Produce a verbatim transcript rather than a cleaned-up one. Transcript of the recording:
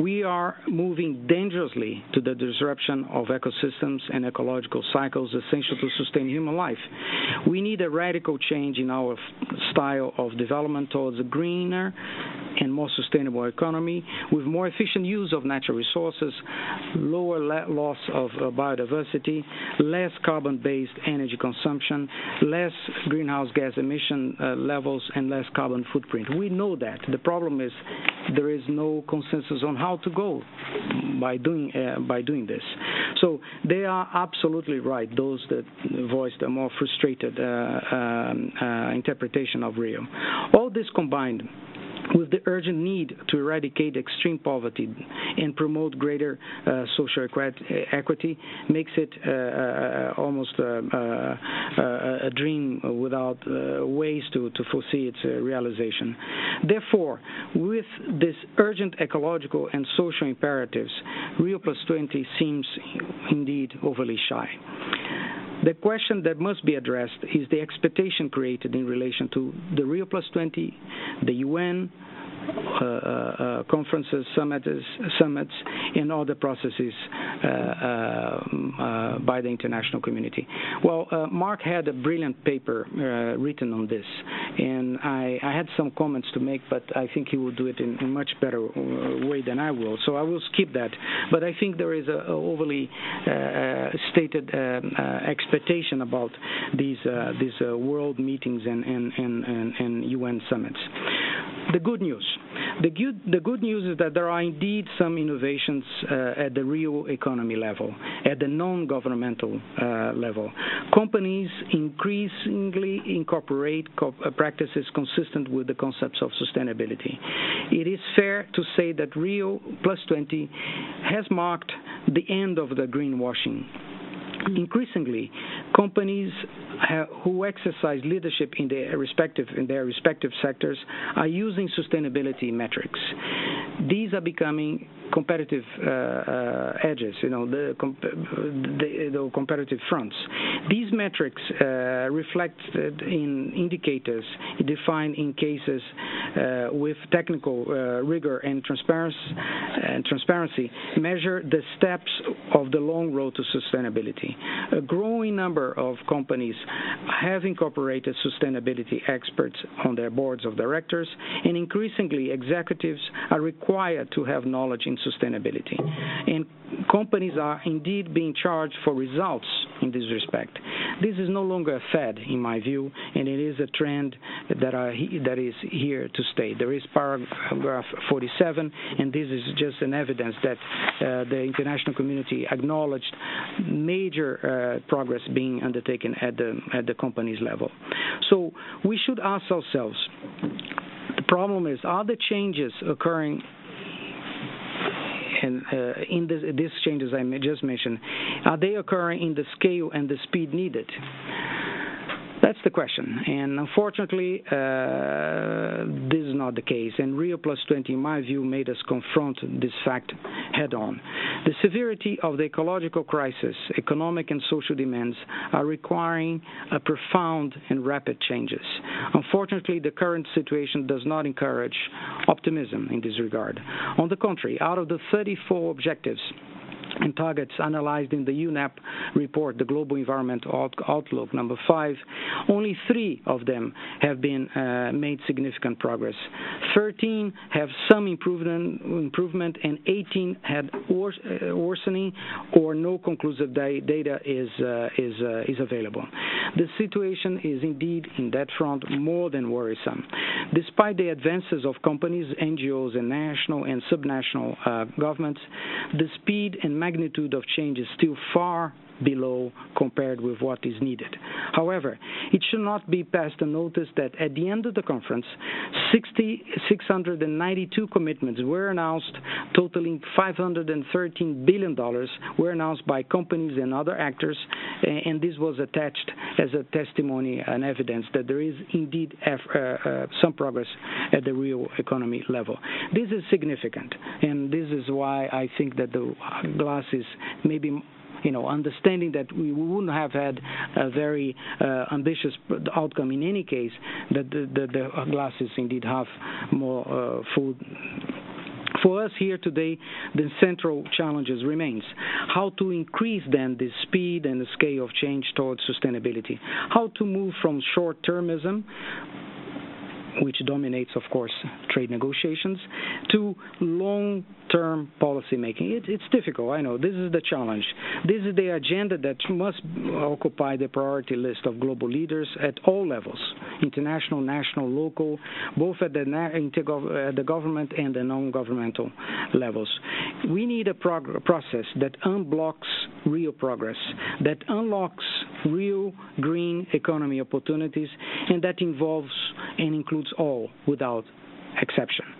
We are moving dangerously to the disruption of ecosystems and ecological cycles essential to sustain human life. We need a radical change in our style of development towards a greener and more sustainable economy with more efficient use of natural resources, lower loss of uh, biodiversity, less carbon-based energy consumption, less greenhouse gas emission uh, levels, and less carbon footprint. We know that. The problem is there is no consensus on how to go by doing uh, by doing this. So they are absolutely right, those that voiced a more frustrated uh, um, uh, interpretation of Rio. All this combined with the urgent need to eradicate extreme poverty and promote greater uh, social equity, makes it uh, uh, almost uh, uh, a dream without uh, ways to, to foresee its uh, realization. Therefore, with this urgent ecological and social imperatives, Rio plus twenty seems indeed overly shy. The question that must be addressed is the expectation created in relation to the Rio plus twenty, the U N, uh, uh, conferences, summits, summits, and other processes uh, uh, by the international community. Well, uh, Mark had a brilliant paper uh, written on this, and I, I had some comments to make, but I think he will do it in a much better way than I will, so I will skip that. But I think there is a, a overly uh, stated uh, uh, expectation about these uh, these uh, world meetings and, and, and, and U N summits. The good news. The good, the good news is that there are indeed some innovations uh, at the real economy level, at the non-governmental uh, level. Companies increasingly incorporate co uh, practices consistent with the concepts of sustainability. It is fair to say that Rio plus twenty has marked the end of the greenwashing. Increasingly, companies have, who exercise leadership in their respective in their respective sectors are using sustainability metrics. These are becoming competitive uh, uh, edges, you know, the, comp the, the competitive fronts. These metrics uh, reflected in indicators defined in cases uh, with technical uh, rigor and transparency, and transparency measure the steps of the long road to sustainability. A growing number of companies have incorporated sustainability experts on their boards of directors, and increasingly executives are required to have knowledge in sustainability. And companies are indeed being charged for results in this respect. This is no longer a fad, in my view, and it is a trend that, are he, that is here to stay. There is paragraph forty-seven, and this is just an evidence that uh, the international community acknowledged major uh, progress being undertaken at the, at the company's level. So we should ask ourselves, the problem is, are the changes occurring and uh, in this, these changes I just mentioned, are they occurring in the scale and the speed needed? That's the question, and unfortunately, uh, this is not the case, and Rio plus twenty, in my view, made us confront this fact head-on. The severity of the ecological crisis, economic and social demands are requiring a profound and rapid changes. Unfortunately, the current situation does not encourage optimism in this regard. On the contrary, out of the thirty-four objectives and targets analyzed in the U N E P report, the Global Environmental Outlook number five, only three of them have been uh, made significant progress. thirteen have some improvement, improvement and eighteen had wor uh, worsening or no conclusive data is, uh, is, uh, is available. The situation is indeed, in that front, more than worrisome. Despite the advances of companies, N G Os, and national and subnational uh, governments, the speed and magnitude of change is still far below compared with what is needed. However, it should not be passed unnoticed that at the end of the conference, six hundred ninety-two commitments were announced, totaling five hundred thirteen billion dollars, were announced by companies and other actors, and this was attached as a testimony and evidence that there is indeed uh, uh, some progress at the real economy level. This is significant, and this is why I think that the glass is maybe, you know, understanding that we wouldn't have had a very uh, ambitious outcome in any case, that the, the, the glass is indeed half more uh, full, For us here today, the central challenges remains how to increase then the speed and the scale of change towards sustainability, how to move from short-termism, which dominates, of course, trade negotiations, to long-term policy making. It, it's difficult, I know. This is the challenge. This is the agenda that must occupy the priority list of global leaders at all levels, international, national, local, both at the, na- at the government and the non-governmental levels. We need a prog- process that unblocks real progress, that unlocks real green economy opportunities, and that involves and includes all without exception.